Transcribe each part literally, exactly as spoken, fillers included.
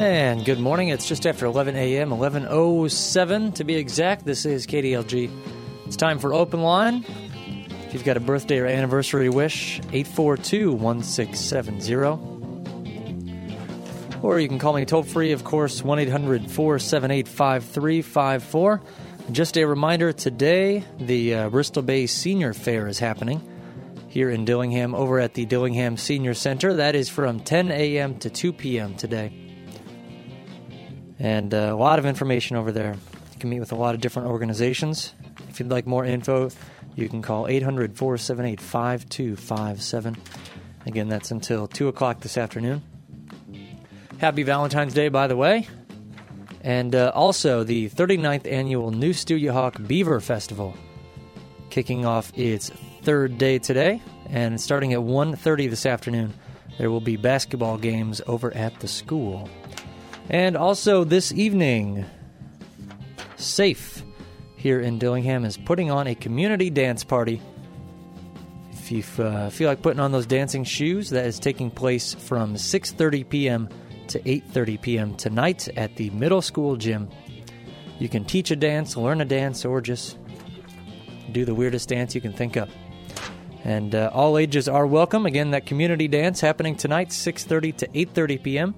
And good morning. It's just after eleven a.m., eleven oh seven to be exact. This is K D L G. It's time for Open Line. If you've got a birthday or anniversary wish, eight four two, one six seven zero. Or you can call me toll-free, of course, one eight hundred, four seven eight, five three five four. Just a reminder, today the uh, Bristol Bay Senior Fair is happening here in Dillingham over at the Dillingham Senior Center. That is from ten a.m. to two p.m. today. And uh, a lot of information over there. You can meet with a lot of different organizations. If you'd like more info, you can call eight hundred, four seven eight, five two five seven. Again, that's until two o'clock this afternoon. Happy Valentine's Day, by the way. And uh, also the thirty-ninth Annual New Stuyahawk Beaver Festival, kicking off its third day today. And starting at one thirty this afternoon, there will be basketball games over at the school. And also this evening, SAFE here in Dillingham is putting on a community dance party. If you uh, feel like putting on those dancing shoes, that is taking place from six thirty p.m. to eight thirty p.m. tonight at the middle school gym. You can teach a dance, learn a dance, or just do the weirdest dance you can think of. And uh, all ages are welcome. Again, that community dance happening tonight, six thirty to eight thirty p.m.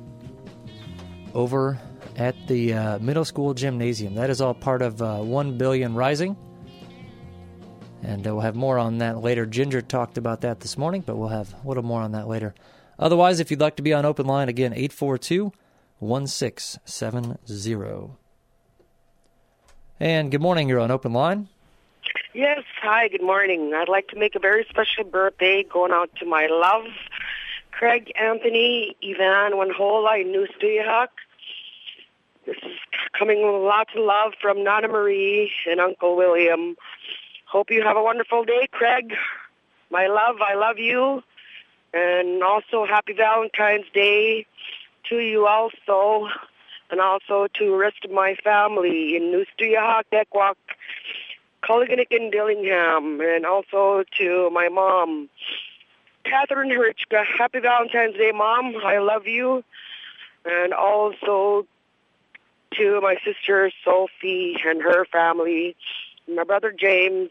over at the uh, middle school gymnasium. That is all part of uh, one billion Rising. And uh, we'll have more on that later. Ginger talked about that this morning, but we'll have a little more on that later. Otherwise, if you'd like to be on Open Line, again, eight four two, one six seven zero. And good morning, you're on Open Line. Yes, hi, good morning. I'd like to make a very special birthday going out to my love, Craig Anthony Ivan Wanhola in New Stuyahawk. This is coming with lots of love from Nana Marie and Uncle William. Hope you have a wonderful day, Craig. My love, I love you. And also happy Valentine's Day to you also, and also to the rest of my family in New Stuyahawk, Dekwak, Culliganick, and Dillingham, and also to my mom, Catherine Herichka. Happy Valentine's Day, Mom. I love you. And also to my sister Sophie and her family, my brother James,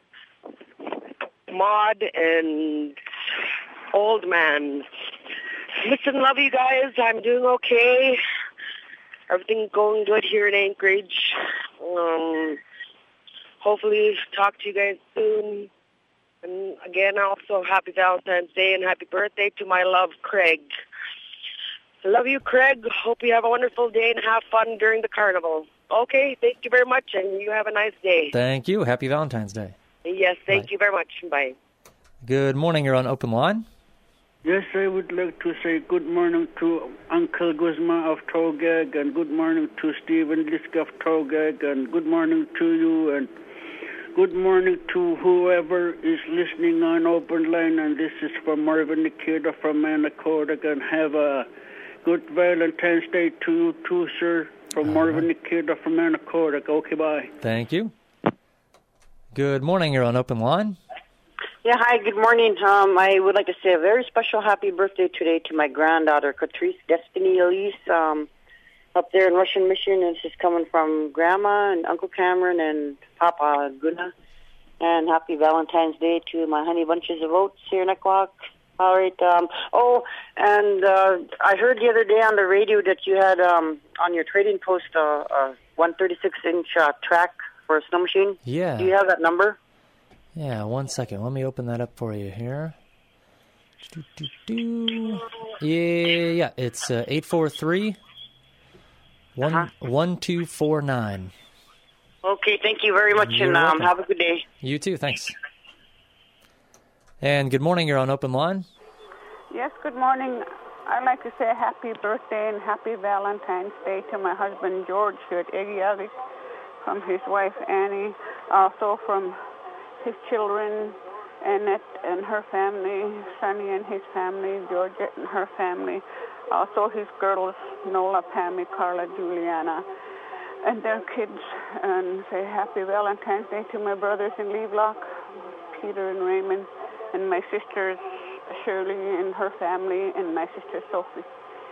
Maud, and Old Man. Listen, love you guys. I'm doing okay. Everything's going good here in Anchorage. Um, hopefully talk to you guys soon. And again, also happy Valentine's Day and happy birthday to my love, Craig. I love you, Craig. Hope you have a wonderful day and have fun during the carnival. Okay, thank you very much, and you have a nice day. Thank you. Happy Valentine's Day. Yes, thank Bye. you very much. Bye. Good morning. You're on Open Line. Yes, I would like to say good morning to Uncle Guzma of Togag, and good morning to Stephen Lisk of Togag, and good morning to you, and good morning to whoever is listening on Open Line. And this is from Marvin Nikita from Anacorda, and have a good Valentine's Day to you too, sir, from All Marvin right. Nikita from Anacorda. Okay, bye. Thank you. Good morning. You're on Open Line. Yeah, hi, good morning. Um, I would like to say a very special happy birthday today to my granddaughter, Catrice Destiny Elise, um, up there in Russian Mission. And she's coming from Grandma and Uncle Cameron and Papa Guna. And happy Valentine's Day to my honey bunches of oats here in Equak. All right. Um, oh, and uh, I heard the other day on the radio that you had um, on your trading post uh, a one thirty-six inch uh, track for a snow machine. Yeah. Do you have that number? Yeah, one second. Let me open that up for you here. Yeah, yeah. It's uh, eight four three, one two four nine. Okay, thank you very much, You're and um, welcome. have a good day. You too, thanks. And good morning. You're on Open Line. Yes, good morning. I'd like to say happy birthday and happy Valentine's Day to my husband, George, here at Egiavik, from his wife, Annie, also from his children, Annette and her family, Sonny and his family, Georgette and her family, also his girls, Nola, Pammy, Carla, Juliana, and their kids, and say happy Valentine's Day to my brothers in Levelock, Peter and Raymond, and my sisters, Shirley and her family, and my sister Sophie.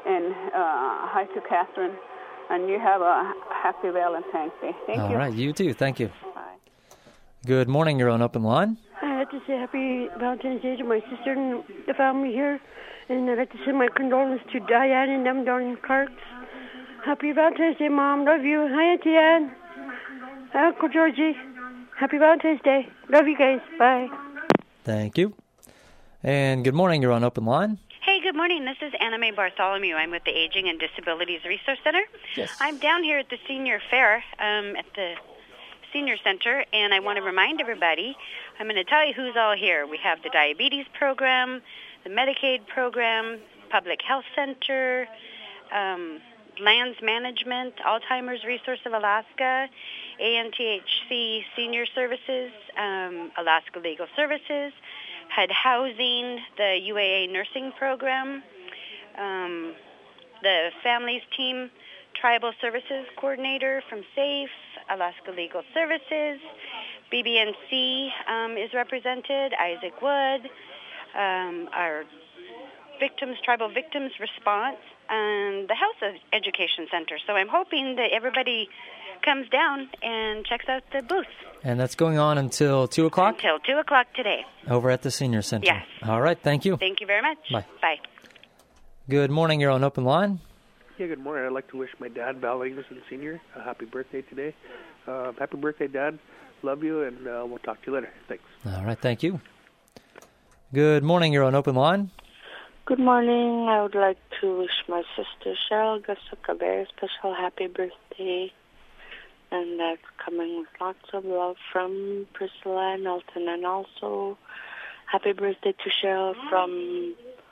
and uh, hi to Catherine. And you have a happy Valentine's Day. Thank All you. All right, you too. Thank you. Bye. Good morning. You're on Open Line. I'd like to say happy Valentine's Day to my sister and the family here. And I'd like to send my condolences to Diane and them down in Clark's. Happy Valentine's Day, Mom. Love you. Hi, Auntie Ann. Hi, Uncle Georgie. Happy Valentine's Day. Love you guys. Bye. Thank you. And good morning. You're on Open Line. Hey, good morning. This is Anna Mae Bartholomew. I'm with the Aging and Disabilities Resource Center. Yes. I'm down here at the Senior Fair um, at the Senior Center, and I want to remind everybody, I'm going to tell you who's all here. We have the Diabetes Program, the Medicaid Program, Public Health Center, um, Lands Management, Alzheimer's Resource of Alaska, A N T H C Senior Services, um, Alaska Legal Services, H U D Housing, the U A A Nursing Program, um, the Families Team Tribal Services Coordinator from SAFE, Alaska Legal Services, B B N C um, is represented, Isaac Wood, um, our Victims, Tribal Victims Response, and the Health Education Center. So I'm hoping that everybody comes down and checks out the booth. And that's going on until two o'clock? Until two o'clock today. Over at the Senior Center. Yes. All right. Thank you. Thank you very much. Bye. Bye. Good morning. You're on Open Line. Yeah, good morning. I'd like to wish my dad, Val Ignason Senior, a happy birthday today. Uh, happy birthday, Dad. Love you, and uh, we'll talk to you later. Thanks. All right. Thank you. Good morning. You're on Open Line. Good morning. I would like to wish my sister Cheryl Gusuk a very special happy birthday. And that's coming with lots of love from Priscilla and Elton. And also, happy birthday to Cheryl from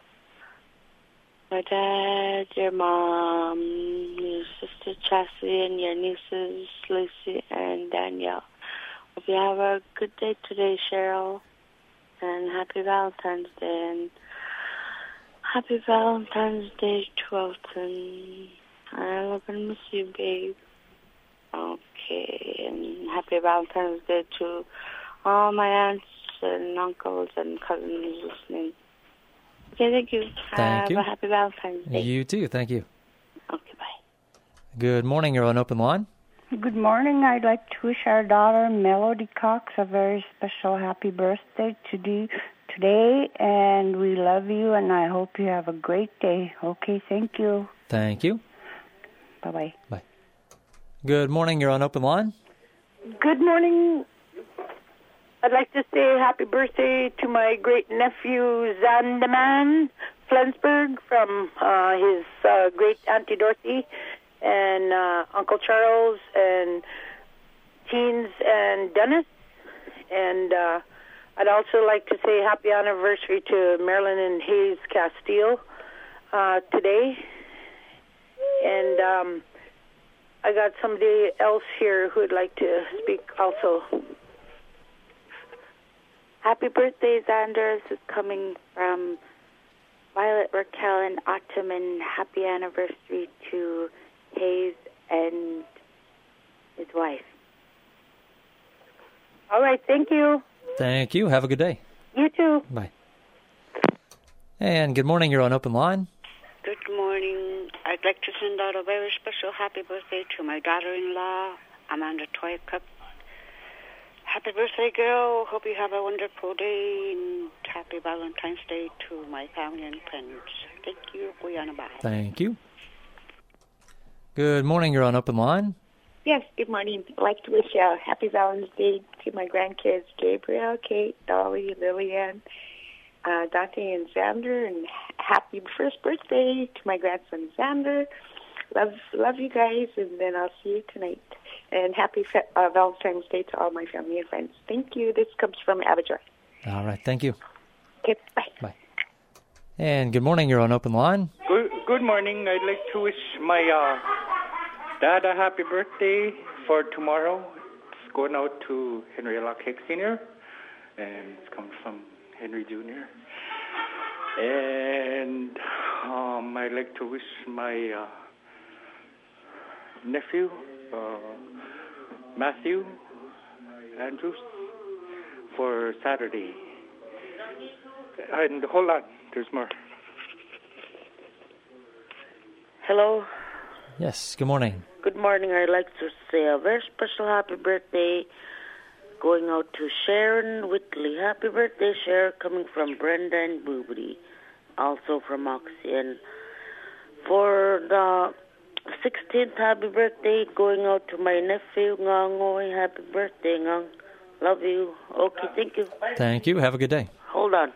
my dad, your mom, your sister Chassie, and your nieces Lucy and Danielle. Hope you have a good day today, Cheryl. And happy Valentine's Day. And happy Valentine's Day to Elton. I love and miss you, babe. Okay, and happy Valentine's Day to all my aunts and uncles and cousins listening. Okay, thank you. Thank Have you. a happy Valentine's Day. You too. Thank you. Okay, bye. Good morning. You're on Open Line. Good morning. I'd like to wish our daughter Melody Cox a very special happy birthday today, today, and we love you, and I hope you have a great day. Okay, thank you. Thank you. Bye-bye. Bye. Good morning. You're on Open Line. Good morning. I'd like to say happy birthday to my great-nephew, Zandaman Flensburg, from uh, his uh, great-auntie Dorothy, and uh, Uncle Charles, and Teens and Dennis. And uh, I'd also like to say happy anniversary to Marilyn and Hayes Castile uh, today. And um, I got somebody else here who would like to speak also. Happy birthday, Xander. This is coming from Violet, Raquel, and Autumn, and happy anniversary to Hayes and his wife. All right, thank you. Thank you. Have a good day. You too. Bye. And good morning. You're on Open Line. Good morning. I'd like to send out a very special happy birthday to my daughter-in-law, Amanda Toycup. Happy birthday, girl. Hope you have a wonderful day, and happy Valentine's Day to my family and friends. Thank you. Guyana, bye. Thank you. Good morning. You're on Open Line. Yes, good morning. I'd like to wish a happy Valentine's Day to my grandkids, Gabriel, Kate, Dolly, Lillian, uh, Dante, and Xander, and happy first birthday to my grandson, Xander. Love love you guys, and then I'll see you tonight. And happy fa- uh, Valentine's Day to all my family and friends. Thank you. This comes from Abijah. All right. Thank you. Okay, bye. Bye. And good morning. You're on Open Line. Good, good morning. I'd like to wish my uh, dad a happy birthday for tomorrow. It's going out to Henry Lockhead Senior, and it's coming from Henry Junior And um, I'd like to wish my uh, nephew, uh, Matthew Andrews, for Saturday. And hold on, there's more. Hello. Yes, good morning. Good morning. I'd like to say a very special happy birthday going out to Sharon Whitley. Happy birthday, Sharon, coming from Brenda and Boobity, also from Oxy. And for the sixteenth, happy birthday going out to my nephew, Ngang. Happy birthday, Ngang. Love you. Okay, thank you. Thank you. Have a good day. Hold on.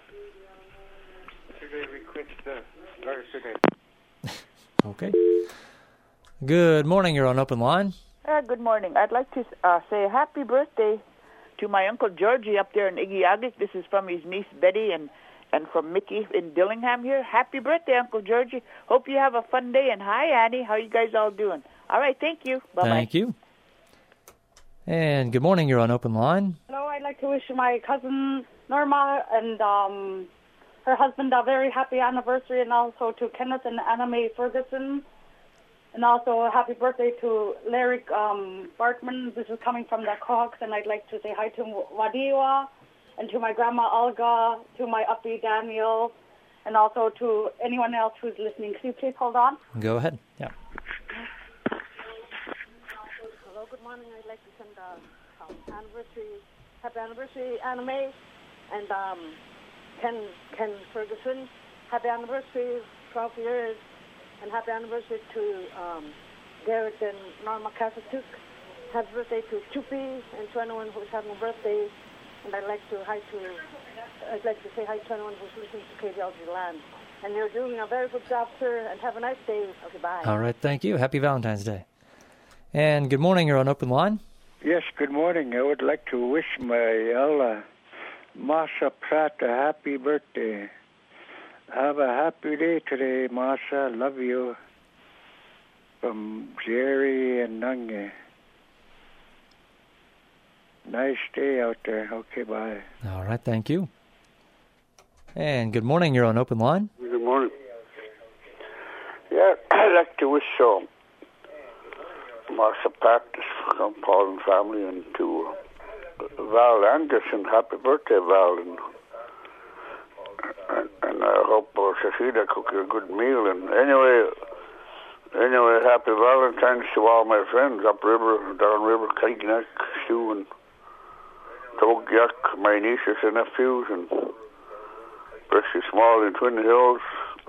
Okay. Good morning. You're on Open Line. Uh, good morning. I'd like to uh, say happy birthday to my Uncle Georgie up there in Igiagik. This is from his niece Betty and, and from Mickey in Dillingham here. Happy birthday, Uncle Georgie. Hope you have a fun day. And hi, Annie. How you guys all doing? All right, thank you. Bye-bye. Thank you. And good morning. You're on Open Line. Hello, I'd like to wish my cousin Norma and um, her husband a very happy anniversary, and also to Kenneth and Anna Mae Ferguson. And also a happy birthday to Larry um, Bartman. This is coming from the Cox, and I'd like to say hi to Wadiwa and to my grandma Olga, to my uppy Daniel, and also to anyone else who's listening. Could you please hold on? Go ahead. Yeah. Hello, good morning. I'd like to send a um, anniversary, happy anniversary, Anna Mae, and um, Ken Ken Ferguson. Happy anniversary, twelve years. And happy anniversary to um, Garrett and Norma Kasatuk. Happy birthday to Chupi and to anyone who's having a birthday. And I'd like to hi to I'd like to say hi to anyone who's listening to K D L G Land. And you're doing a very good job, sir. And have a nice day. Okay, bye. All right. Thank you. Happy Valentine's Day. And good morning. You're on Open Line. Yes. Good morning. I would like to wish my Ella Masha Pratt a happy birthday. Have a happy day today, Masha. Love you. From Jerry and Nange. Nice day out there. Okay, bye. All right, thank you. And good morning. You're on Open Line. Good morning. Yeah, I'd like to wish um, Marsha Pat from Paul and family, and to uh, Val Anderson. Happy birthday, Val. And, and, and I hope uh, Shashida cook you a good meal. And anyway, anyway, happy Valentine's to all my friends upriver, downriver, Kaignac, Sue, and Togyak, my nieces and nephews, and Precious Small in Twin Hills,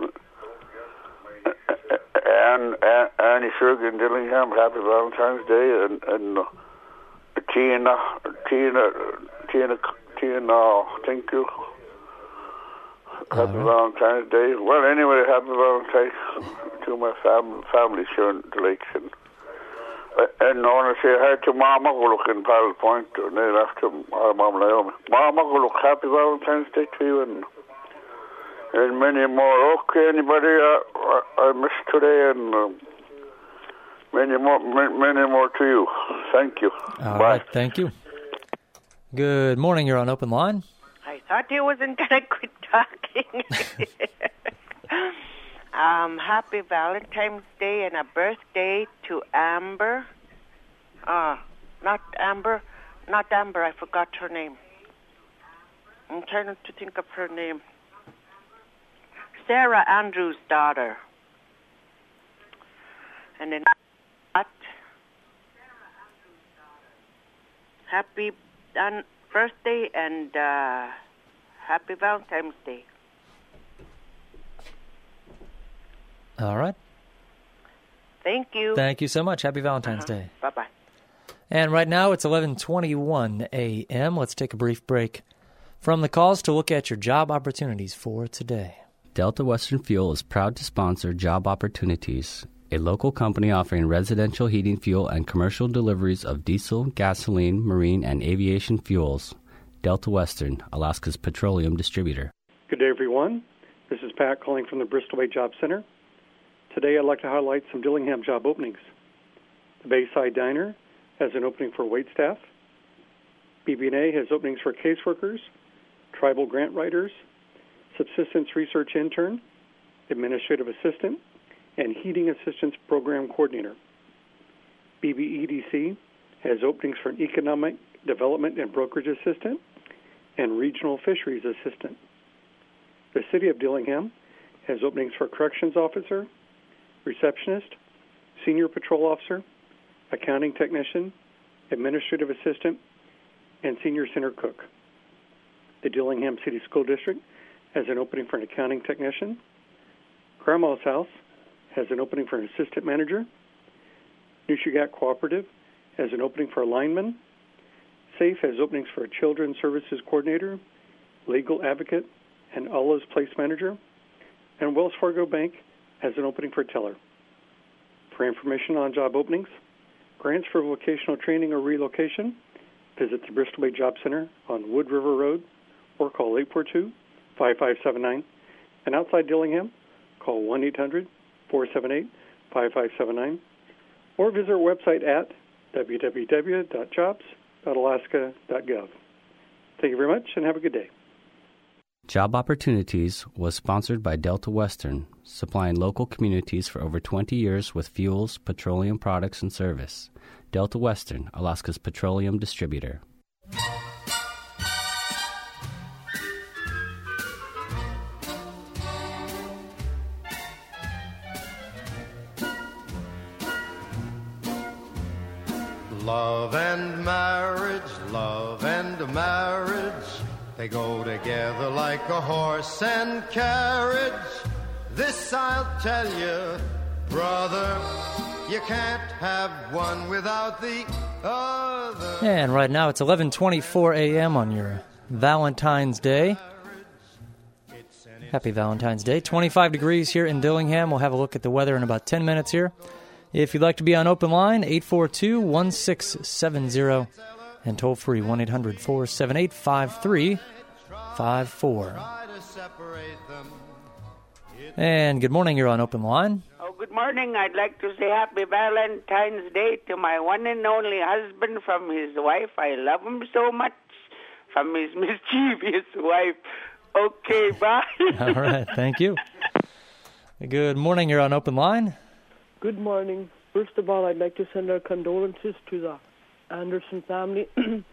and, and Annie Serg in Dillingham. Happy Valentine's Day, and, and uh, Tina, Tina, Tina, Tina, thank you. Happy right. Valentine's Day. Well, anyway, happy Valentine's to my fam- family here in the Lakes. And, uh, and I want to say hi to Mama Guluk in Paddle Point, and then after our Mom Naomi. Mama Guluk, happy Valentine's Day to you, and and many more. Okay, anybody uh, I, I missed today, and uh, many more, many, many more to you. Thank you. All Bye. right, thank you. Good morning. You're on Open Line. I thought you wasn't going to quit talking. um, happy Valentine's Day and a birthday to Amber. Uh, not Amber, not Amber, I forgot her name. I'm trying to think of her name. Sarah Andrews' daughter. And then happy uh, birthday and uh, happy Valentine's Day. All right. Thank you. Thank you so much. Happy Valentine's uh-huh. Day. Bye-bye. And right now it's eleven twenty-one a.m. Let's take a brief break from the calls to look at your job opportunities for today. Delta Western Fuel is proud to sponsor Job Opportunities, a local company offering residential heating fuel and commercial deliveries of diesel, gasoline, marine, and aviation fuels. Delta Western, Alaska's petroleum distributor. Good day, everyone. This is Pat calling from the Bristol Bay Job Center. Today I'd like to highlight some Dillingham job openings. The Bayside Diner has an opening for waitstaff. B B and A has openings for caseworkers, tribal grant writers, subsistence research intern, administrative assistant, and heating assistance program coordinator. B B E D C has openings for an economic development and brokerage assistant and regional fisheries assistant. The City of Dillingham has openings for corrections officer, receptionist, senior patrol officer, accounting technician, administrative assistant, and senior center cook. The Dillingham City School District has an opening for an accounting technician. Grandma's House has an opening for an assistant manager. New Shugat Cooperative has an opening for a lineman. SAFE has openings for a children's services coordinator, legal advocate, and Allah's place manager. And Wells Fargo Bank has an opening for a teller. For information on job openings, grants for vocational training or relocation, visit the Bristol Bay Job Center on Wood River Road or call eight four two, five five seven nine. And outside Dillingham, call one eight hundred, four seven eight, five five seven nine or visit our website at w w w dot jobs dot alaska dot gov. Thank you very much and have a good day. Job Opportunities was sponsored by Delta Western, supplying local communities for over twenty years with fuels, petroleum products, and service. Delta Western, Alaska's petroleum distributor. Love and marriage, love and marriage, they go together like a horse and carriage. This I'll tell you, brother, you can't have one without the other. And right now it's eleven twenty-four a.m. on your Valentine's Day. Happy Valentine's Day. twenty-five degrees here in Dillingham. We'll have a look at the weather in about ten minutes here. If you'd like to be on open line, eight four two, one six seven zero and toll free one eight hundred, four seven eight, five three five four. And good morning, you're on open line. Oh, good morning. I'd like to say happy Valentine's Day to my one and only husband from his wife. I love him so much. From his mischievous wife. Okay, bye. All right, thank you. Good morning, you're on open line. Good morning. First of all, I'd like to send our condolences to the Anderson family.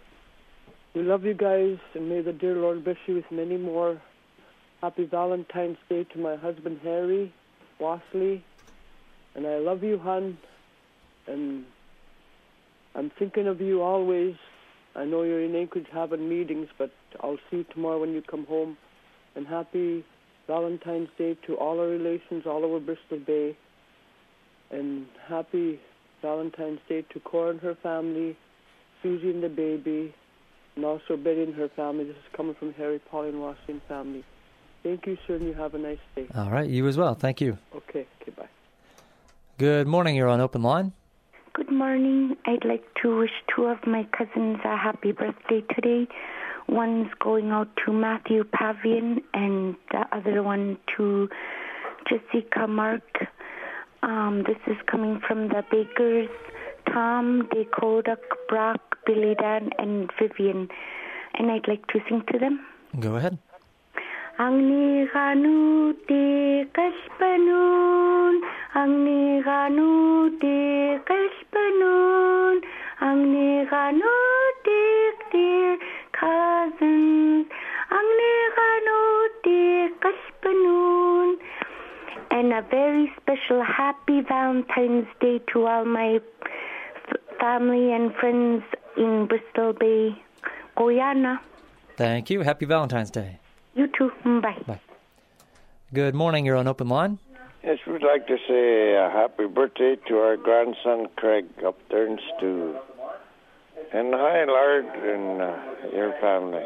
We love you guys, and may the dear Lord bless you with many more. Happy Valentine's Day to my husband, Harry Wasley. And I love you, hon. And I'm thinking of you always. I know you're in Anchorage having meetings, but I'll see you tomorrow when you come home. And happy Valentine's Day to all our relations all over Bristol Bay. And happy Valentine's Day to Cora and her family, Susie and the baby, and also Betty and her family. This is coming from Harry, Pauline, Washington family. Thank you, sir, and you have a nice day. All right, you as well. Thank you. Okay, okay, bye. Good morning, you're on open line. Good morning. I'd like to wish two of my cousins a happy birthday today. One's going out to Matthew Pavian, and the other one to Jessica Mark. Um, this is coming from the Bakers, Tom, Dakota, Brock, Billy Dan, and Vivian. And I'd like to sing to them. Go ahead. Ang niganu de kaspanun, ang niganu de kaspanun, ang niganu de dear cousins, ang niganu de kaspanun. And a very special happy Valentine's Day to all my f- family and friends in Bristol Bay, Guyana. Thank you. Happy Valentine's Day. You too. Bye. Bye. Good morning. You're on open line. Yes, we'd like to say a happy birthday to our grandson Craig up there in Stew. And hi, Lord, and uh, your family.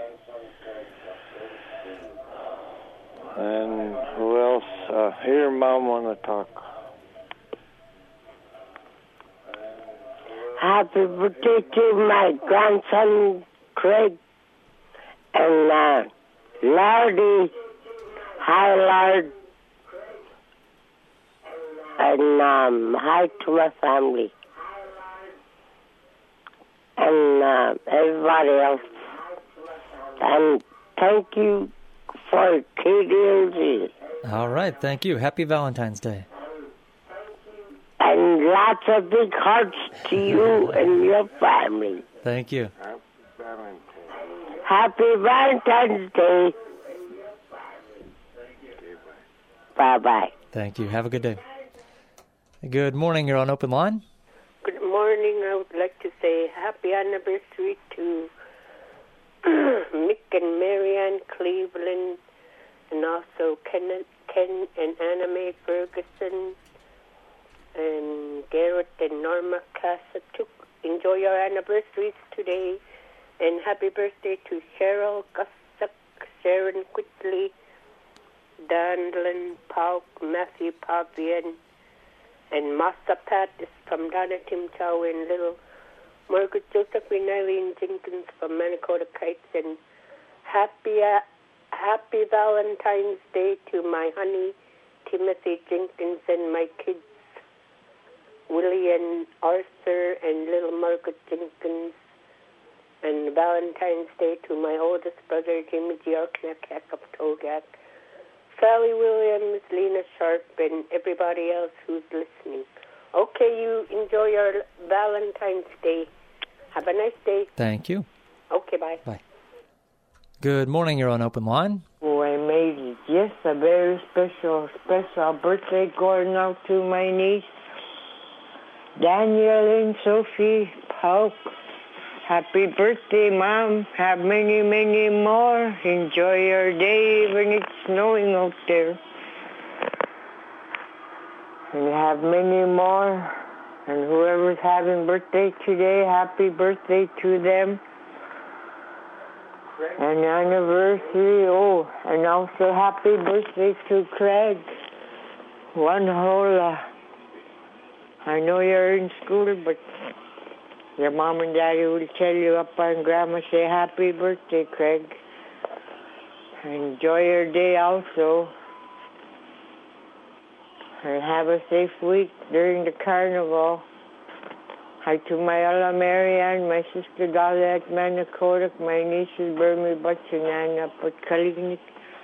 And who else? Uh, here, Mom, want to talk. Happy birthday to my grandson, Craig, and uh, Lordy. Hi, Lord. And um, hi to my family. And uh, everybody else. And thank you for K D L G. All right, thank you. Happy Valentine's Day. And lots of big hearts to you and your family. Thank you. Happy Valentine's Day. Bye-bye. Thank you. Have a good day. Good morning. You're on open line. Good morning. I would like to say happy anniversary to Mick and Marianne Cleveland, and also Ken, Ken and Anna Mae Ferguson, and Garrett and Norma Cassatuk. Enjoy your anniversaries today, and happy birthday to Cheryl Gussuck, Sharon Quickly, Dandlin Pauk, Matthew Pavian, and Massa Pat is from Donna Tim Chow and Little Margaret Josephine Eileen Jenkins from Manakota Kites, and happy uh, happy Valentine's Day to my honey Timothy Jenkins and my kids Willie and Arthur and little Margaret Jenkins, and Valentine's Day to my oldest brother Jimmy Giorknak of Togak, Sally Williams, Lena Sharp, and everybody else who's listening. Okay, you enjoy your Valentine's Day. Have a nice day. Thank you. Okay, bye. Bye. Good morning. You're on open line. Oh, I made it. Yes, a very special, special birthday going out to my niece, Daniel and Sophie Pauk. Happy birthday, Mom. Have many, many more. Enjoy your day even it's snowing out there. And have many more. And whoever's having birthday today, happy birthday to them. And anniversary, oh, and also happy birthday to Craig. One whole, uh, I know you're in school, but your mom and daddy will tell you up on Grandma, say happy birthday, Craig. Enjoy your day also. And have a safe week during the carnival. Hi to my Ella Marianne, my sister Dolly at Manakotak, my nieces Burmy Butch and Anna Potkalignik.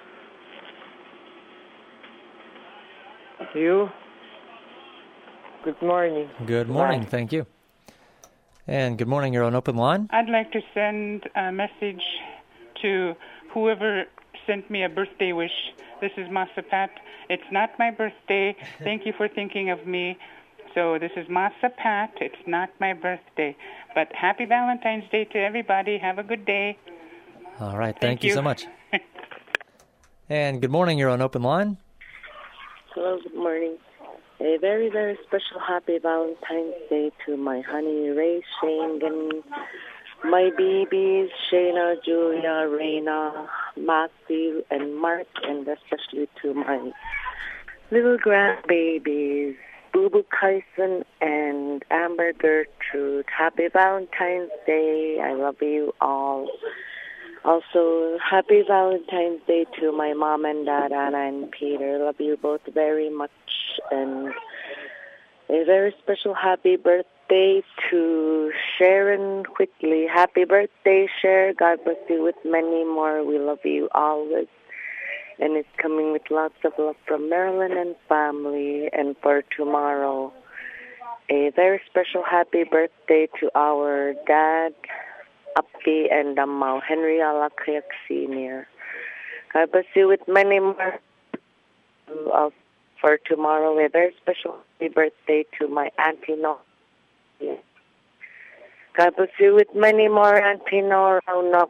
You? Good morning. Good morning. Bye. Thank you. And good morning. You're on open line. I'd like to send a message to whoever sent me a birthday wish. This is Massa Pat. It's not my birthday. Thank you for thinking of me. So this is Massa Pat. It's not my birthday. But happy Valentine's Day to everybody. Have a good day. All right. Thank, Thank you. you so much. And good morning. You're on open line. Hello, good morning. A very, very special happy Valentine's Day to my honey Ray, Shane, and my babies, Shayna, Julia, Raina, Matthew, and Mark, and especially to my little grandbabies, Boo Boo Kyson and Amber Gertrude. Happy Valentine's Day. I love you all. Also, happy Valentine's Day to my mom and dad, Anna and Peter. Love you both very much. And a very special happy birthday to Sharon Quickly. Happy birthday, Cher. God bless you with many more. We love you always. And it's coming with lots of love from Marilyn and family. And for tomorrow, a very special happy birthday to our dad, Appi and Amma, Henry Alakayak Senior God bless you with many more. Uh, for tomorrow, a very special happy birthday to my Auntie Nora. God bless you with many more, Auntie Nora.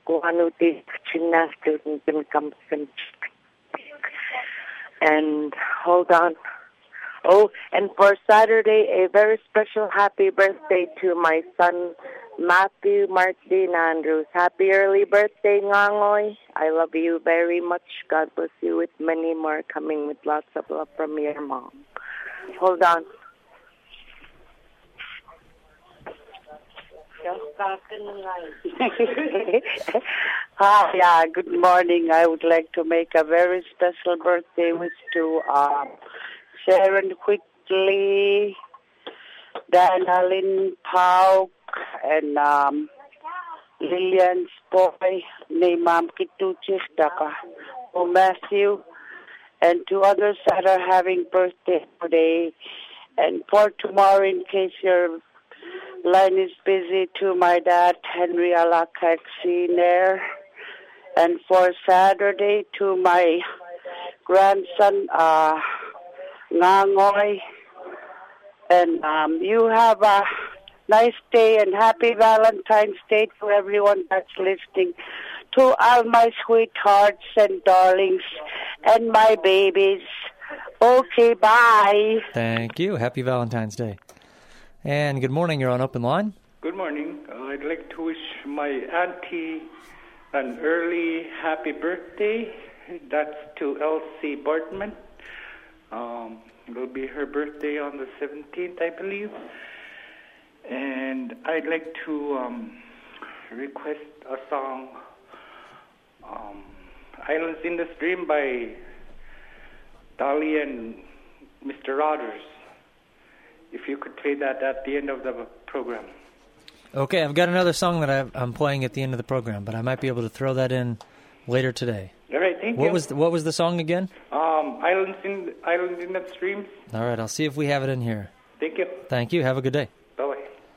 And hold on. Oh, and for Saturday, a very special happy birthday to my son, Matthew Martin Andrews. Happy early birthday, Ngangoy. I love you very much. God bless you with many more, coming with lots of love from your mom. Hold on. Hi, yeah, good morning. I would like to make a very special birthday wish to um, Sharon Quickly, Dana Lynn Pauk, and um, Lillian Spoy, Neymam Kituchis, Daka, oh, Matthew, and two others that are having birthday today. And for tomorrow, in case your line is busy, to my dad, Henry Alakak Senior And for Saturday, to my grandson, uh, Ngangoy, And um, you have a nice day and happy Valentine's Day to everyone that's listening. To all my sweethearts and darlings and my babies. Okay, bye. Thank you. Happy Valentine's Day. And good morning. You're on Open Line. Good morning. Uh, I'd like to wish my auntie an early happy birthday. That's to Elsie Bartman. Um, it'll be her birthday on the seventeenth, I believe. And I'd like to um, request a song, um, Islands in the Stream by Dolly and Mister Rogers. If you could play that at the end of the program. Okay, I've got another song that I've, I'm playing at the end of the program, but I might be able to throw that in later today. All right, thank what you. Was the, what was the song again? Um, Islands in Islands in the Streams. All right, I'll see if we have it in here. Thank you. Thank you. Have a good day. Bye-bye.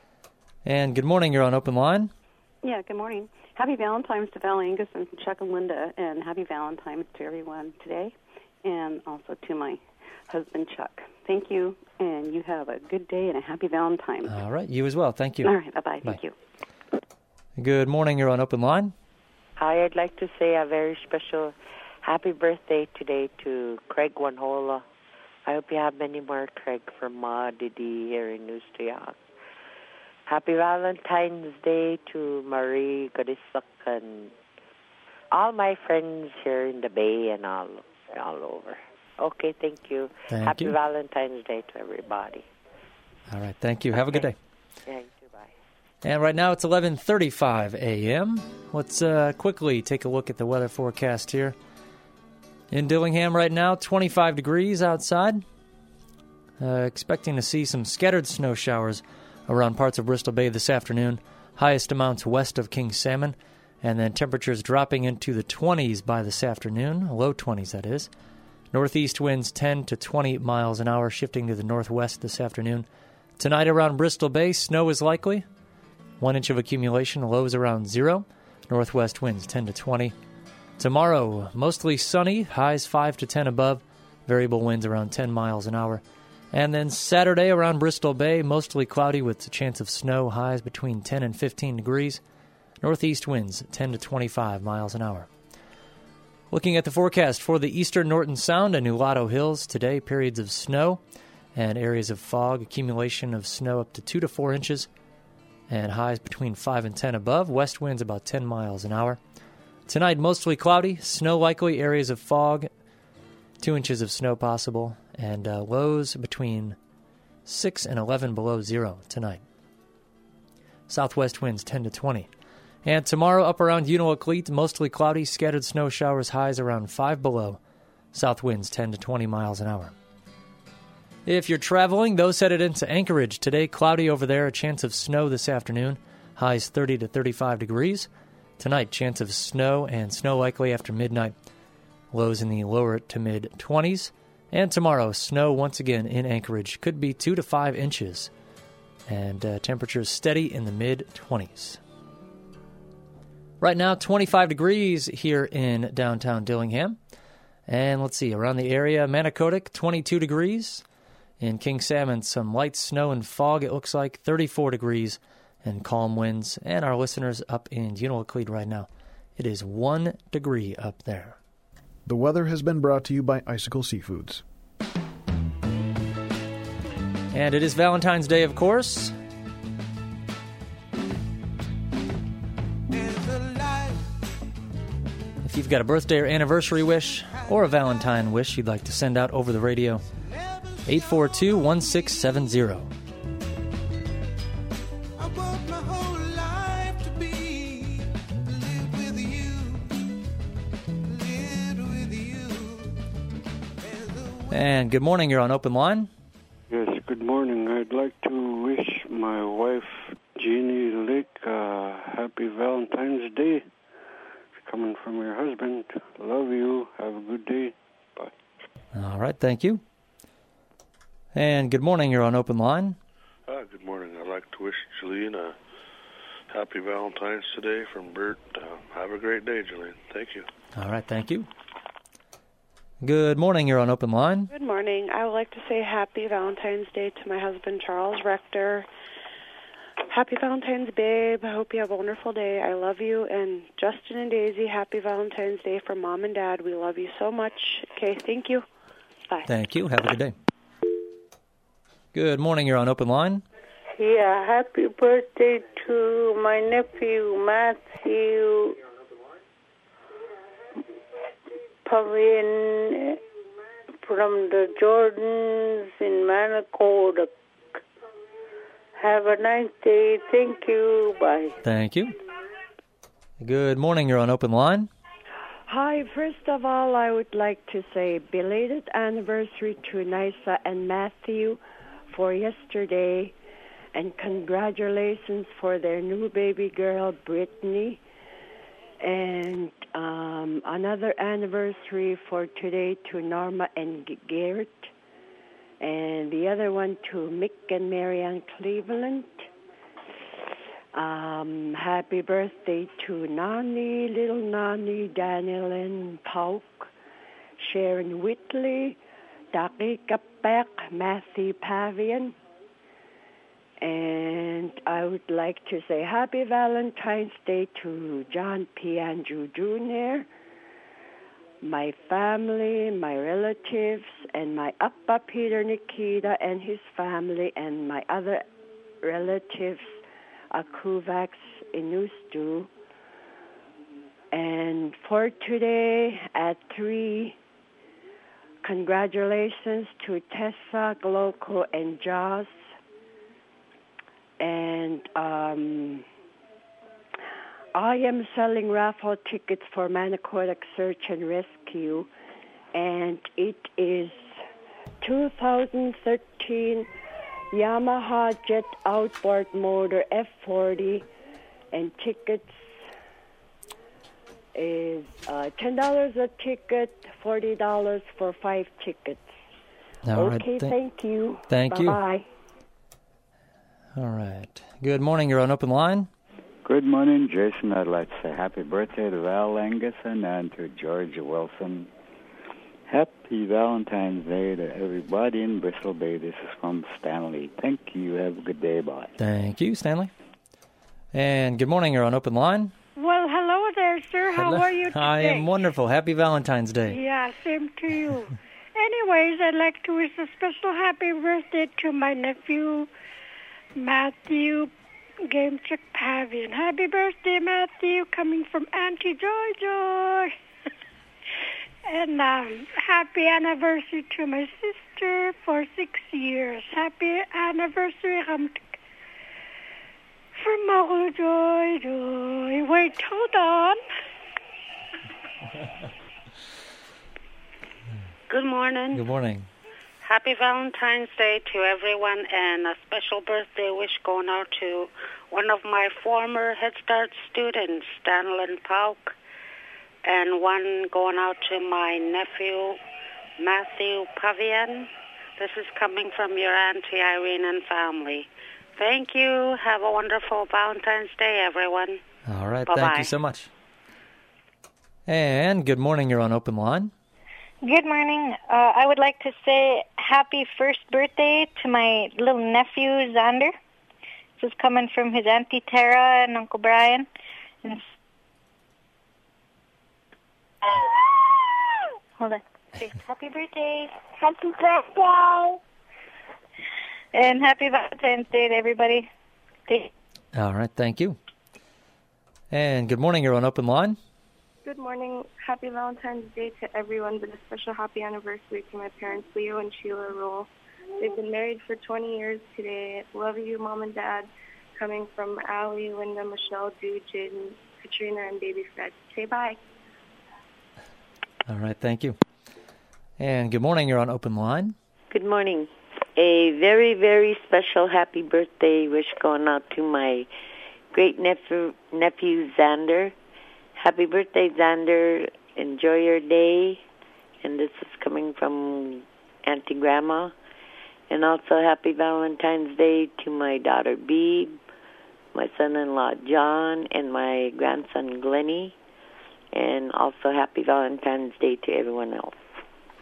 And good morning. You're on Open Line. Yeah, good morning. Happy Valentine's to Val Angus and Chuck and Linda, and happy Valentine's to everyone today, and also to my husband, Chuck. Thank you, and you have a good day and a happy Valentine's. All right, you as well. Thank you. All right, bye-bye. Thank you. Good morning. You're on Open Line. Hi, I'd like to say a very special happy birthday today to Craig Wanhola. I hope you have many more, Craig, from Ma Didi here in Noostoyah. Happy Valentine's Day to Marie Godisuk and all my friends here in the Bay and all all over. Okay, thank you. Thank Happy you. Valentine's Day to everybody. All right, thank you. Have a good day. Yeah, you too, bye. And right now it's eleven thirty-five a.m. Let's uh, quickly take a look at the weather forecast here. In Dillingham right now, twenty-five degrees outside. Uh, expecting to see some scattered snow showers around parts of Bristol Bay this afternoon. Highest amounts west of King Salmon. And then temperatures dropping into the twenties by this afternoon. Low twenties, that is. Northeast winds ten to twenty miles an hour, shifting to the northwest this afternoon. Tonight around Bristol Bay, snow is likely. One inch of accumulation, lows around zero. Northwest winds ten to twenty. Tomorrow, mostly sunny, highs five to ten above. Variable winds around ten miles an hour. And then Saturday around Bristol Bay, mostly cloudy with a chance of snow, highs between ten and fifteen degrees. Northeast winds ten to twenty-five miles an hour. Looking at the forecast for the eastern Norton Sound and Nulato Hills today, periods of snow and areas of fog, accumulation of snow up to two to four inches, and highs between five and ten above. West winds about ten miles an hour. Tonight, mostly cloudy, snow likely, areas of fog, two inches of snow possible, and uh, lows between six and eleven below zero tonight. Southwest winds ten to twenty. And tomorrow, up around Unalakleet, mostly cloudy, scattered snow showers, highs around five below. South winds ten to twenty miles an hour. If you're traveling, those headed into Anchorage today, cloudy over there, a chance of snow this afternoon, highs thirty to thirty-five degrees. Tonight, chance of snow and snow likely after midnight, lows in the lower to mid-twenties. And tomorrow, snow once again in Anchorage, could be two to five inches, and uh, temperatures steady in the mid-twenties. Right now, twenty-five degrees here in downtown Dillingham. And let's see, around the area, Manicodic, twenty-two degrees. In King Salmon, some light snow and fog, it looks like, thirty-four degrees and calm winds. And our listeners up in Unalakleet right now, it is one degree up there. The weather has been brought to you by Icicle Seafoods. And it is Valentine's Day, of course. If you've got a birthday or anniversary wish or a Valentine wish you'd like to send out over the radio, eight four two, one six seven zero. And good morning, you're on Open Line. Yes, good morning. I'd like to wish my wife, Jeannie Lake, uh, happy Valentine's Day. Coming from your husband. Love you. Have a good day. Bye. All right, thank you. And good morning, you're on Open Line. Uh, good morning. I'd like to wish Julian a happy Valentine's today from Bert. Uh, have a great day, Julian. Thank you. All right, thank you. Good morning. You're on Open Line. Good morning. I would like to say happy Valentine's Day to my husband, Charles Rector. Happy Valentine's, babe. I hope you have a wonderful day. I love you. And Justin and Daisy, happy Valentine's Day from Mom and Dad. We love you so much. Okay, thank you. Bye. Thank you. Have a good day. Good morning. You're on Open Line. Yeah, happy birthday to my nephew, Matthew Pavilion from the Jordans in Manakota. Have a nice day. Thank you. Bye. Thank you. Good morning. You're on Open Line. Hi. First of all, I would like to say belated anniversary to Nisa and Matthew for yesterday, and congratulations for their new baby girl, Brittany. And um, another anniversary for today to Norma and G- Garrett. And the other one to Mick and Marianne Cleveland. Um, happy birthday to Nani, little Nani, Daniel and Pauk, Sharon Whitley, Dakika Peck, Matthew Pavian. And I would like to say happy Valentine's Day to John P. Andrew Junior, my family, my relatives, and my Appa Peter Nikita and his family, and my other relatives, Akuvax Inustu. And for today at three, congratulations to Tessa, Gloco, and Joss. And um, I am selling raffle tickets for Manakotak Search and Rescue, and it is two thousand thirteen Yamaha Jet Outboard Motor F forty, and tickets is uh, ten dollars a ticket, forty dollars for five tickets. All right. Okay, Th- thank you. Thank you. Bye-bye. All right. Good morning. You're on Open Line. Good morning, Jason. I'd like to say happy birthday to Val Angerson and to George Wilson. Happy Valentine's Day to everybody in Bristol Bay. This is from Stanley. Thank you. Have a good day. Bye. Thank you, Stanley. And good morning. You're on Open Line. Well, hello there, sir. How Hello. are you today? I am wonderful. Happy Valentine's Day. Yeah, same to you. Anyways, I'd like to wish a special happy birthday to my nephew, Matthew Gamechick Pavian. Happy birthday, Matthew, coming from Auntie Joy Joy. And um, happy anniversary to my sister for six years. Happy anniversary um, from Molo Joy Joy. Wait, hold on. Good morning. Good morning. Happy Valentine's Day to everyone, and a special birthday wish going out to one of my former Head Start students, Stanley Pauk, and one going out to my nephew, Matthew Pavian. This is coming from your Auntie Irene and family. Thank you. Have a wonderful Valentine's Day, everyone. All right. Bye-bye. Thank you so much. And good morning. You're on Open Line. Good morning. Uh, I would like to say happy first birthday to my little nephew, Xander. This is coming from his Auntie Tara and Uncle Brian. And hold on. Say, happy birthday. Happy birthday. And happy Valentine's Day to everybody. Thank you. All right. Thank you. And good morning. You're on Open Line. Good morning. Happy Valentine's Day to everyone, but a special happy anniversary to my parents, Leo and Sheila Roll. They've been married for twenty years today. Love you, Mom and Dad. Coming from Allie, Linda, Michelle, Dude, Jaden, Katrina, and baby Fred. Say bye. All right. Thank you. And good morning. You're on Open Line. Good morning. A very, very special happy birthday wish going out to my great nephew, nephew Xander. Happy birthday, Xander. Enjoy your day. And this is coming from Auntie Grandma. And also happy Valentine's Day to my daughter, Beeb, my son-in-law, John, and my grandson, Glennie. And also happy Valentine's Day to everyone else.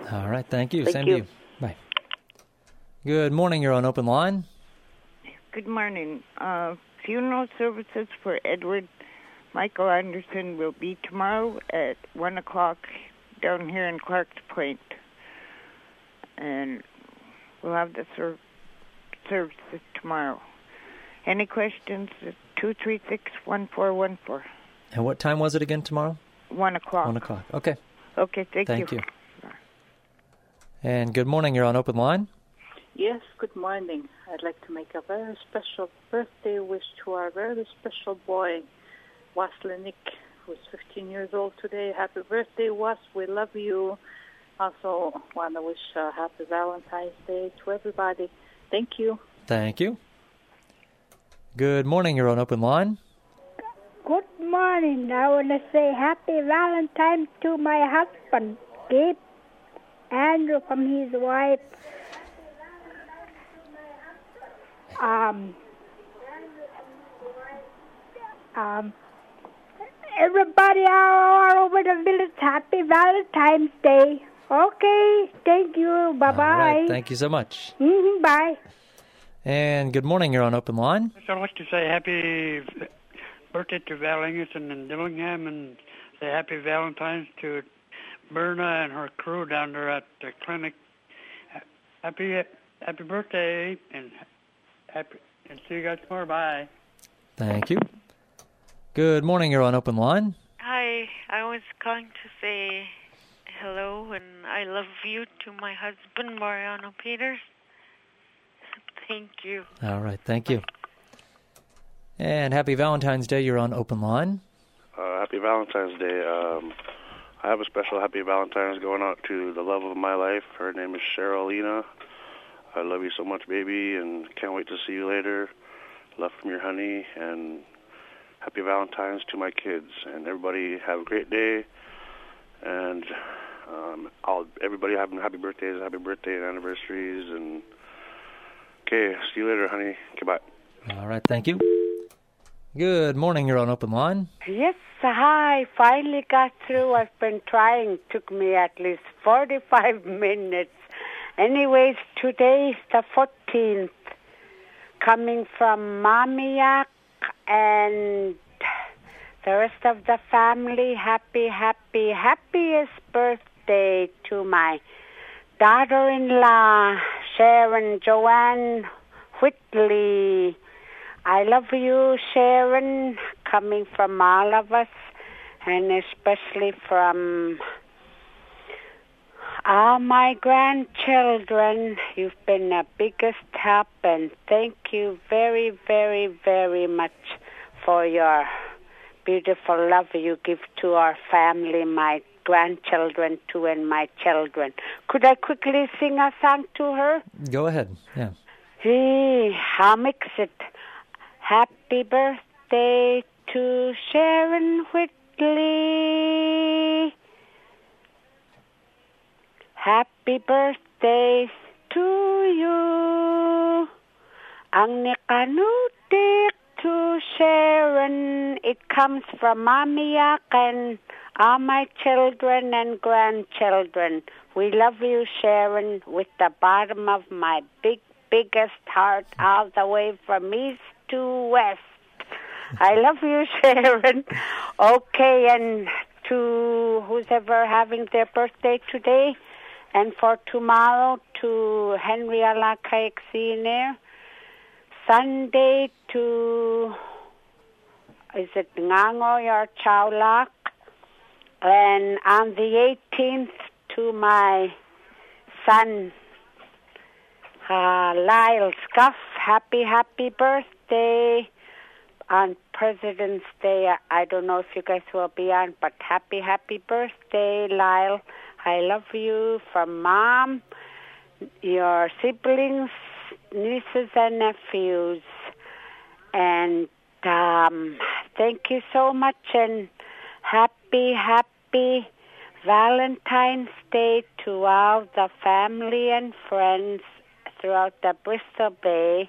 All right, thank you. Thank Same you. to you. Bye. Good morning. You're on Open Line. Good morning. Uh, funeral services for Edward Michael Anderson will be tomorrow at one o'clock down here in Clark's Point. And we'll have the ser- services tomorrow. Any questions? two three six, one four one four. And what time was it again tomorrow? One o'clock. One o'clock. Okay. Okay, thank, Thank you. you. And good morning. You're on Open Line. Yes, good morning. I'd like to make a very special birthday wish to our very special boy, Waslenik, who's fifteen years old today. Happy birthday, Was. We love you. Also want to wish a happy Valentine's Day to everybody. Thank you. Thank you. Good morning. You're on Open Line. Good morning. I want to say happy Valentine's to my husband, Gabe Andrew, from his wife. Um, um, everybody all over the village, happy Valentine's Day. Okay, thank you. Bye-bye. All right, thank you so much. Mm-hmm, bye. And good morning. You're on Open Line. I'd like to say happy birthday to Val Ingerson in Dillingham, and say happy Valentine's to Berna and her crew down there at the clinic. Happy happy birthday, and happy, and see you guys tomorrow. Bye. Thank you. Good morning. You're on Open Line. Hi, I was calling to say hello and I love you to my husband, Mariano Peters. Thank you. All right, thank you. And happy Valentine's Day. You're on Open Line. Uh, happy Valentine's Day. Um, I have a special happy Valentine's going out to the love of my life. Her name is Cherylina. I love you so much, baby, and can't wait to see you later. Love from your honey, and happy Valentine's to my kids. And everybody have a great day. And um, I'll everybody have happy birthdays, happy birthday and anniversaries. And okay, see you later, honey. Goodbye. All right, thank you. Good morning. You're on Open Line. Yes, hi. Finally got through. I've been trying. Took me at least forty-five minutes. Anyways, today's the fourteenth. Coming from Mamiyak and the rest of the family, happy, happy, happiest birthday to my daughter-in-law, Sharon Joanne Whitley. I love you, Sharon, coming from all of us, and especially from all my grandchildren. You've been the biggest help, and thank you very, very, very much for your beautiful love you give to our family, my grandchildren too, and my children. Could I quickly sing a song to her? Go ahead. Yeah. Hey, I'll mix it. Happy birthday to Sharon Whitley. Happy birthday to you. Ang nikanutik to Sharon. It comes from Mamiyak and all my children and grandchildren. We love you, Sharon, with the bottom of my big, biggest heart, all the way from east to west. I love you, Sharon. Okay, and to who's ever having their birthday today, and for tomorrow to Henry Alakaik Senior, Sunday to, is it Ngangoy or Chowlak? And on the eighteenth to my son, uh, Lyle Scuff. Happy, happy birthday. On President's Day, I don't know if you guys will be on, but happy, happy birthday, Lyle. I love you from Mom, your siblings, nieces and nephews. And um, thank you so much, and happy, happy Valentine's Day to all the family and friends throughout the Bristol Bay.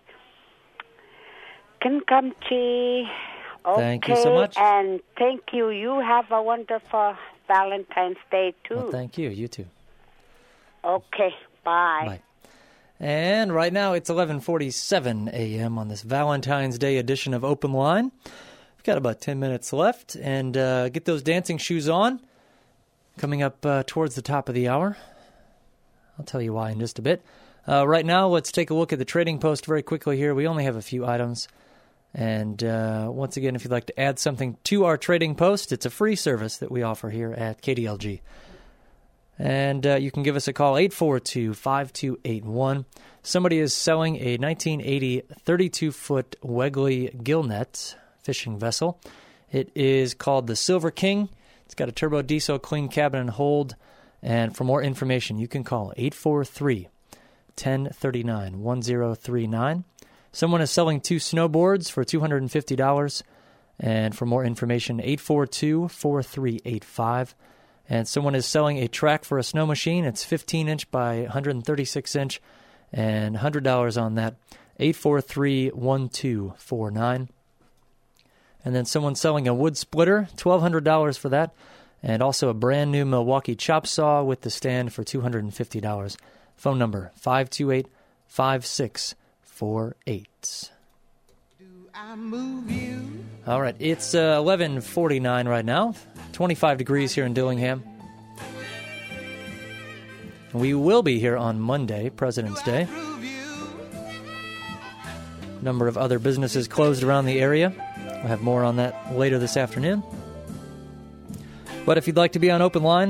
Kinkamchi. Okay, Thank you so much. And thank you. You have a wonderful Valentine's Day, too. Well, thank you. You too. Okay, bye. Bye. And right now it's eleven forty-seven a.m. on this Valentine's Day edition of Open Line. We've got about ten minutes left, and uh, get those dancing shoes on. Coming up uh, towards the top of the hour. I'll tell you why in just a bit. Uh, right now, let's take a look at the trading post very quickly here. We only have a few items. And uh, once again, if you'd like to add something to our trading post, it's a free service that we offer here at K D L G. And uh, you can give us a call, eight four two, five two eight one. Somebody is selling a nineteen eighty thirty-two foot Wegley Gillnet fishing vessel. It is called the Silver King. It's got a turbo diesel, clean cabin and hold. And for more information, you can call eight four three, one oh three nine, one oh three nine. Someone is selling two snowboards for two hundred fifty dollars. And for more information, eight four two, four three eight five. And someone is selling a track for a snow machine. It's fifteen inch by one hundred thirty-six inch and one hundred dollars on that. eight four three, one two four nine. And then someone's selling a wood splitter, twelve hundred dollars for that. And also a brand new Milwaukee chop saw with the stand for two hundred fifty dollars. Phone number five two eight, five six four eight. All right, it's uh, eleven forty-nine right now, twenty-five degrees here in Dillingham. We will be here on Monday, President's Day. A number of other businesses closed around the area. We'll have more on that later this afternoon. But if you'd like to be on Open Line,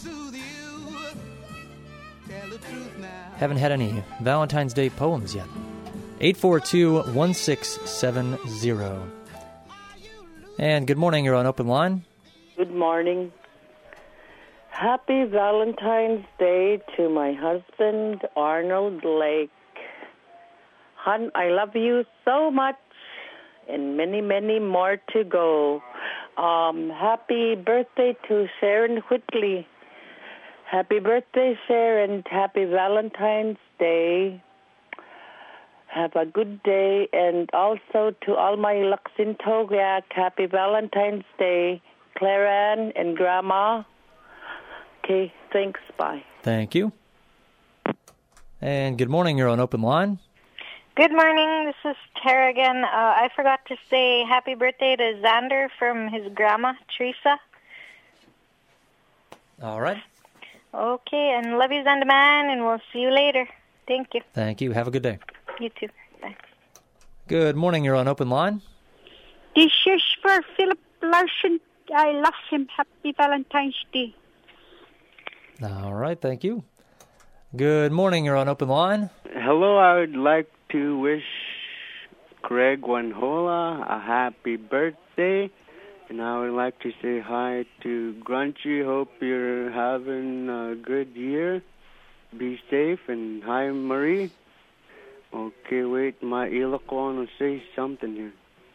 haven't had any Valentine's Day poems yet. eight four two, one six seven zero. And good morning, you're on Open Line. Good morning. Happy Valentine's Day to my husband, Arnold Lake. Hon, I love you so much, and many, many more to go. Um, happy birthday to Sharon Whitley. Happy birthday, Sharon. Happy Valentine's Day. Have a good day. And also to all my Lux in Togiak, happy Valentine's Day. Claranne and Grandma. Okay, thanks. Bye. Thank you. And good morning, you're on Open Line. Good morning, this is Tara again. Uh, I forgot to say happy birthday to Xander from his grandma, Teresa. All right. Okay, and love you, Xander Man, and we'll see you later. Thank you. Thank you. Have a good day. You too. Bye. Good morning, you're on Open Line. This is for Philip Larson. I love him. Happy Valentine's Day. All right, thank you. Good morning, you're on Open Line. Hello, I would like to wish Craig Wanhola a happy birthday. And I would like to say hi to Grunchy. Hope you're having a good year. Be safe. And hi, Marie. Okay, wait, my Ilok want to say something here.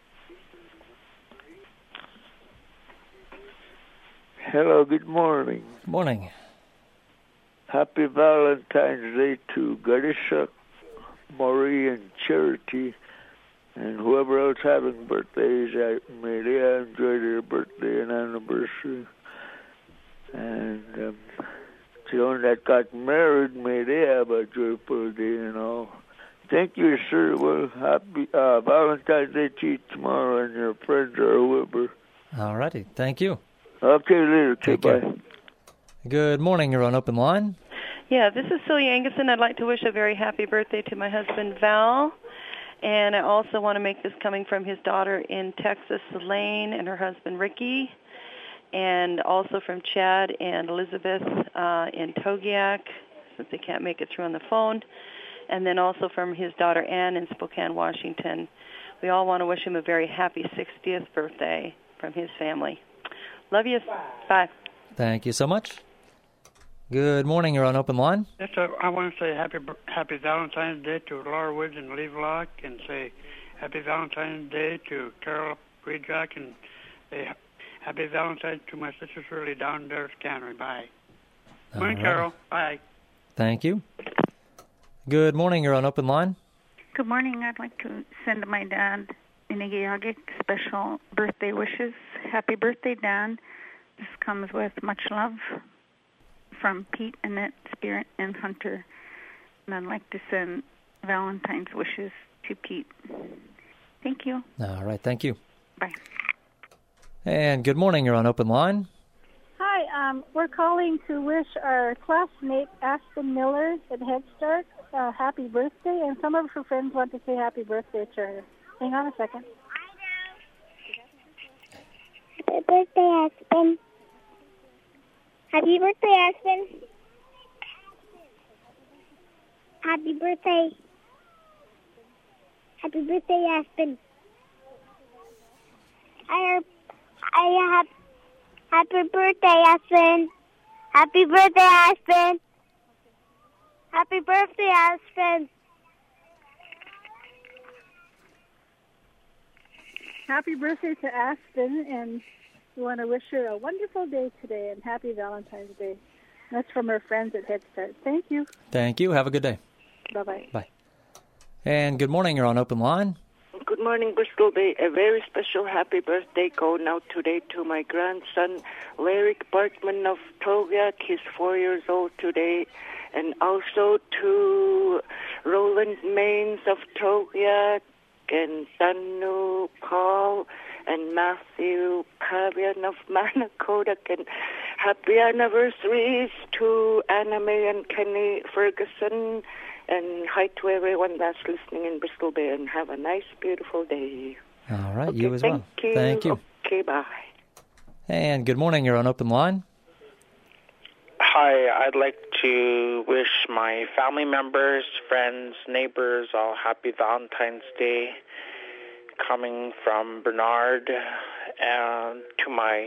Hello, good morning. Good morning. Happy Valentine's Day to Garisha, Marie, and Charity, and whoever else having birthdays. May they enjoy their birthday and anniversary. And um, to those that got married, may they have a joyful day and all. Thank you, sir. Well, happy uh, Valentine's Day to you tomorrow and your friends or whoever. All righty. Thank you. Okay, later. Okay, Take bye. care. Good morning. You're on Open Line. Yeah, this is Celia Anguson. I'd like to wish a very happy birthday to my husband, Val. And I also want to make this coming from his daughter in Texas, Elaine, and her husband, Ricky. And also from Chad and Elizabeth uh, in Togiak, since they can't make it through on the phone. And then also from his daughter, Ann, in Spokane, Washington. We all want to wish him a very happy sixtieth birthday from his family. Love you. Bye. Thank you so much. Good morning. You're on Open Line. Yes, I, I want to say happy Happy Valentine's Day to Laura Woods in Levelock, and say Happy Valentine's Day to Carol Friedrich, and say Happy Valentine's to my sister Shirley down there at Cannery. Bye. All Morning, right. Carol. Bye. Thank you. Good morning. You're on Open Line. Good morning. I'd like to send my dad in Igiyagik special birthday wishes. Happy birthday, Dan. This comes with much love from Pete, Annette, Spirit, and Hunter. And I'd like to send Valentine's wishes to Pete. Thank you. All right, thank you. Bye. And good morning, you're on Open Line. Hi, um, we're calling to wish our classmate Aspen Miller at Head Start uh, happy birthday, and some of her friends want to say happy birthday to her. Hang on a second. Happy birthday, Aspen. Happy birthday, Aspen. Happy birthday. Happy birthday, Aspen. I, I have happy birthday, Aspen. Happy birthday, Aspen. Happy birthday, Aspen. Happy birthday to Aspen, and we want to wish her a wonderful day today and happy Valentine's Day. That's from her friends at Head Start. Thank you. Thank you. Have a good day. Bye-bye. Bye. And good morning, you're on Open Line. Good morning, Bristol Bay. A very special happy birthday going out today to my grandson, Larry Bartman of Togiak. He's four years old today. And also to Roland Maines of Togiak, and Danu Paul, and Matthew Pavian of Manakodak. And happy anniversaries to Anna Mae and Kenny Ferguson. And hi to everyone that's listening in Bristol Bay, and have a nice, beautiful day. All right, okay, you as thank well. You. Thank you. Okay, bye. And good morning, you're on Open Line. Hi, I'd like to wish my family members, friends, neighbors all happy Valentine's Day. Coming from Bernard, and to my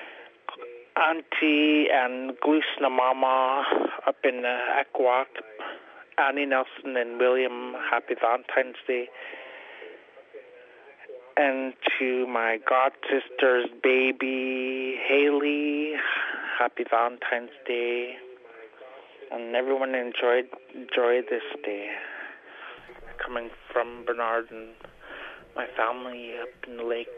auntie and Glusna Mama up in uh, Aquak, Annie Nelson and William, happy Valentine's Day. And to my god sister's baby, Haley, happy Valentine's Day. And everyone enjoyed enjoy this day. Coming from Bernard and my family up in the lakes.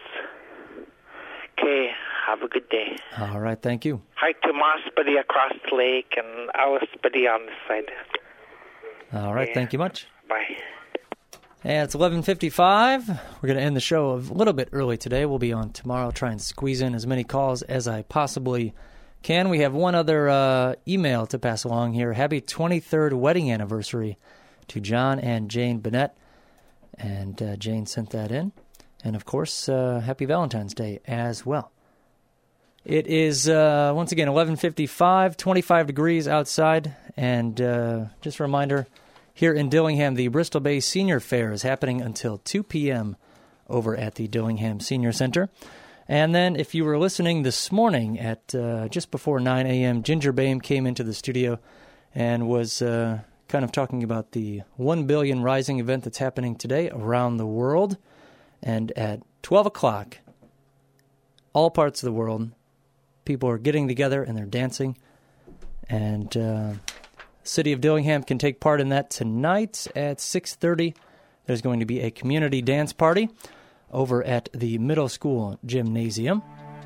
Okay, have a good day. All right, thank you. Hi to Moss Buddy across the lake and Alice Buddy on this side. All right, yeah. Thank you much. Bye. And it's eleven fifty-five. We're going to end the show a little bit early today. We'll be on tomorrow. Try and squeeze in as many calls as I possibly can. We have one other uh, email to pass along here. Happy twenty-third wedding anniversary to John and Jane Bennett. And uh, Jane sent that in. And, of course, uh, happy Valentine's Day as well. It is, uh, once again, eleven fifty-five, twenty-five degrees outside. And uh, just a reminder, here in Dillingham, the Bristol Bay Senior Fair is happening until two p.m. over at the Dillingham Senior Center. And then if you were listening this morning at uh, just before nine a.m., Ginger Bame came into the studio and was uh, kind of talking about the one billion Rising event that's happening today around the world. And at twelve o'clock, all parts of the world, people are getting together and they're dancing. And uh, the city of Dillingham can take part in that tonight at six thirty. There's going to be a community dance party over at the middle school gymnasium.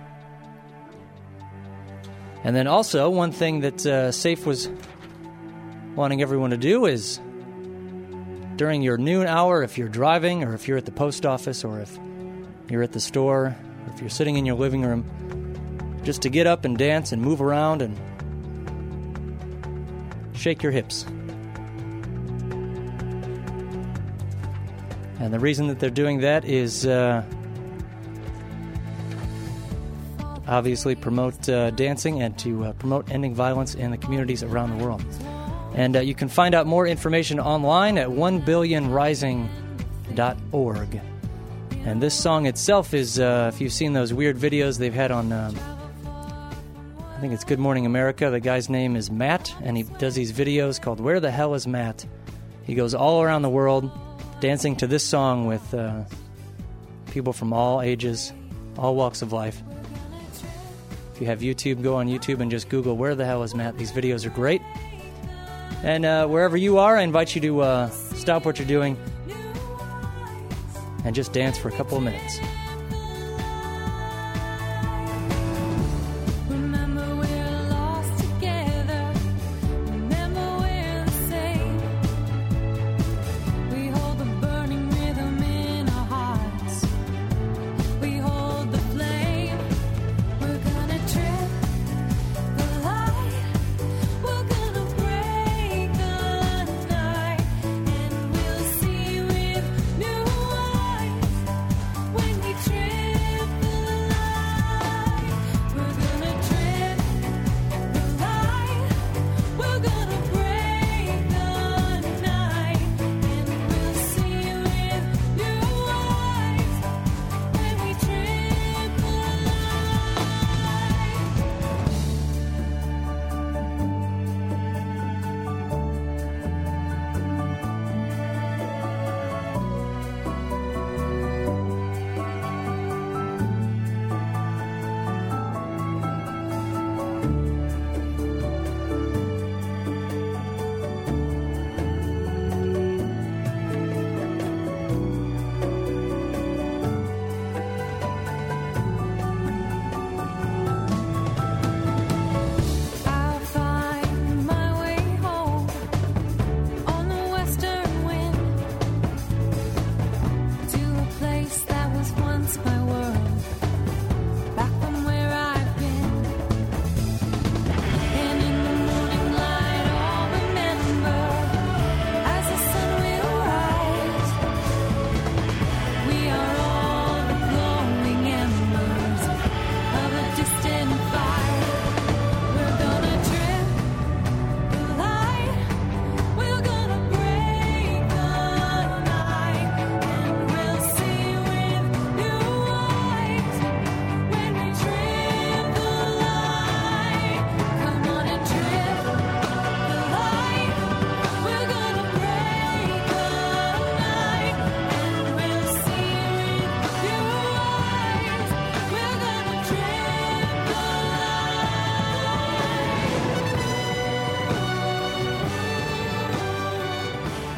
And then also, one thing that uh, SAFE was wanting everyone to do is during your noon hour, if you're driving or if you're at the post office or if you're at the store or if you're sitting in your living room, just to get up and dance and move around and shake your hips. And the reason that they're doing that is uh, obviously promote uh, dancing and to uh, promote ending violence in the communities around the world. And uh, you can find out more information online at one billion rising dot org. And this song itself is, uh, if you've seen those weird videos they've had on, um, I think it's Good Morning America. The guy's name is Matt, and he does these videos called Where the Hell is Matt? He goes all around the world dancing to this song with uh, people from all ages, all walks of life. If you have YouTube, go on YouTube and just Google Where the Hell is Matt? These videos are great. And uh, wherever you are, I invite you to uh, stop what you're doing and just dance for a couple of minutes. Remember we're lost together.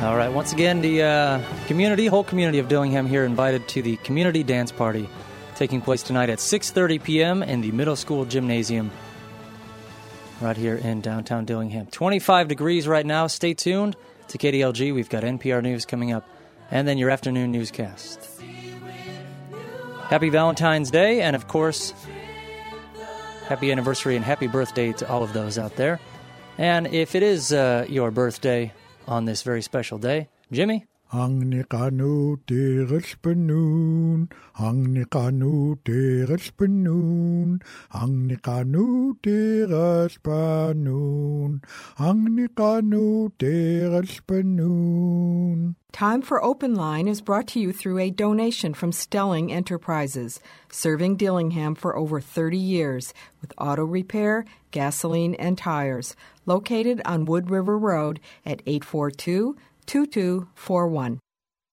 All right, once again, the uh, community, whole community of Dillingham here invited to the community dance party taking place tonight at six thirty p.m. in the middle school gymnasium right here in downtown Dillingham. twenty-five degrees right now. Stay tuned to K D L G. We've got N P R News coming up, and then your afternoon newscast. Happy Valentine's Day, and of course, happy anniversary and happy birthday to all of those out there. And if it is uh, your birthday on this very special day, Jimmy? Ang nikanu deres benoon, ang nikanu deres benoon, ang nikanu deres benoon, ang nikanu deres benoon. Time for Open Line is brought to you through a donation from Stelling Enterprises, serving Dillingham for over thirty years with auto repair, gasoline, and tires, located on Wood River Road at eight four two, two two four one.